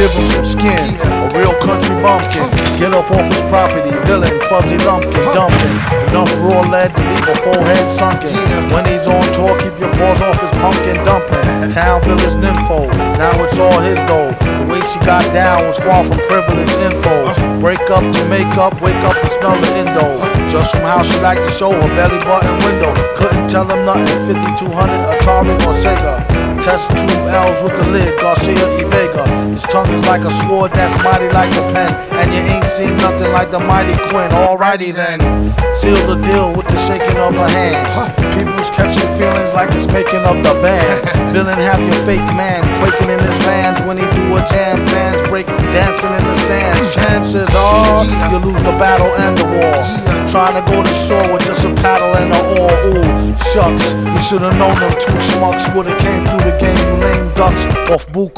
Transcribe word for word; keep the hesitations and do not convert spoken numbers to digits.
give him some skin, a real country bumpkin. Get up off his property, villain, fuzzy lumpkin, dumping. Enough raw lead to leave a forehead sunken. When he's on tour, keep your paws off his pumpkin dumpling. Town village nympho, now it's all his though. The way she got down was far from privileged info. Break up to make up, wake up and smell the endo. Just from how she liked to show her belly button window. Couldn't tell him nothing, fifty-two hundred Atari or Sega. Test tube L's with the lid, Garcia y Vega. His tongue is like a sword that's mighty like a pen. And you ain't seen nothing like the mighty Quinn. Alrighty then, seal the deal with the shaking of a hand. People's catching feelings like it's making of the band. Villain have your fake man quaking in his vans when he do a jam. Fans break dancing in the stands. Chances are you lose the battle and the war. Trying to go to shore with just a paddle and an oar. Ooh, shucks, you should've known them two schmucks would've came through the game. You lame ducks off Buku.